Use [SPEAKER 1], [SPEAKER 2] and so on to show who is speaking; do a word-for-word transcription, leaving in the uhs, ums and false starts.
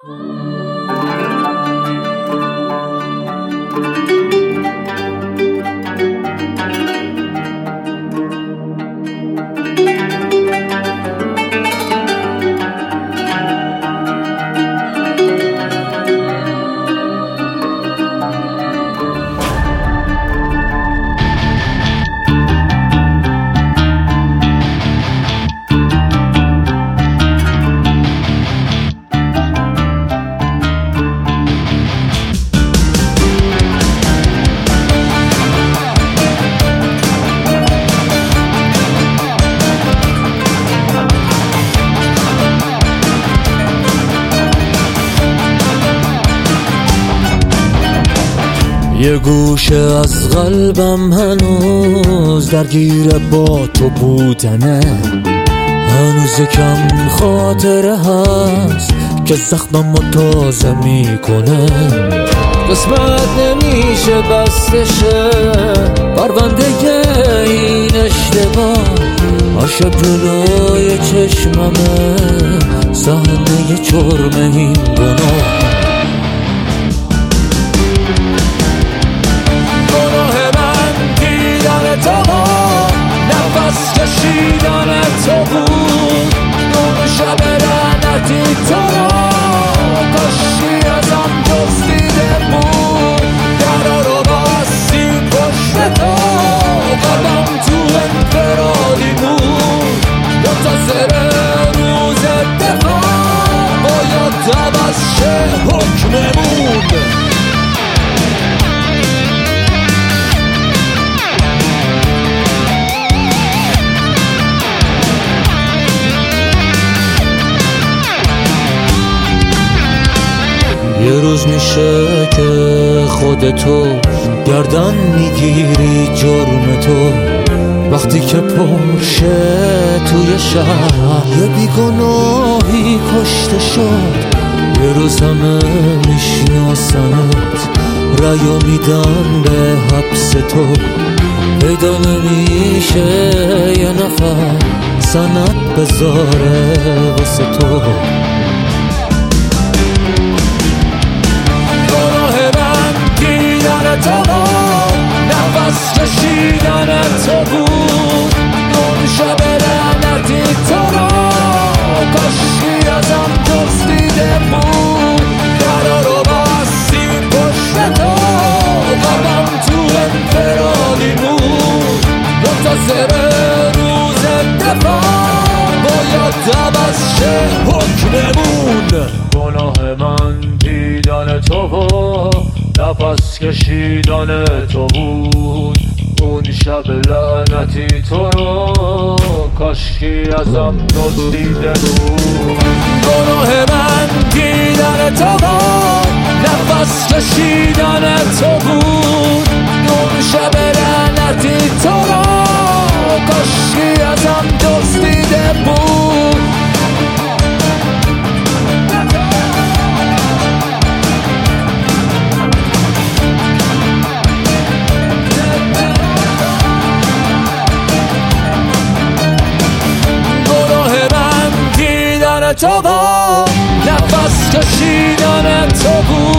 [SPEAKER 1] یه گوشه از قلبم هنوز درگیر با تو بودنه، هنوز کم خاطره هست که زخممو تازه میکنه. قسمت نمیشه بستشه پرونده این اشتباه، عاشق جلوی چشممه صحنه جرم این گناه. نفس کشیدن تو بود اون شب لعنتی تو را، کاشکی ازم دزدیده بود درا رو بستی پشت تو، قدم تو انفرادی بود منتظر روز دفاع، باید عوض شه حکممون. یه روز میشه که خودتو گردن میگیری جرم تو، وقتی که پرشه توی شهر یه بیگناهی کشته شد. یه روز همه میشناسنت رأیو میدن به حبس تو، پیدا نمیشه یه نفر سند بذاره واسه تو. تو نفس کشیدن تو بود اون شب لعنتی تو را، کاشکی ازم دزدیده بود درا رو بستی پشت تو، قدم تو انفرادی بود منتظر روز دفاع، باید عوض شه حکممون. گناه من دیدن تو و نفس کشیدن تو بود اون شب لعنتی تو رو، کاشکی ازم دزدیده بود. گناه من دیدن تو بود نفس کشیدن تو بود اون شب لعنتی تو رو، کاشکی ازم دزدیده بود. تو با نفس کشیدن تو بود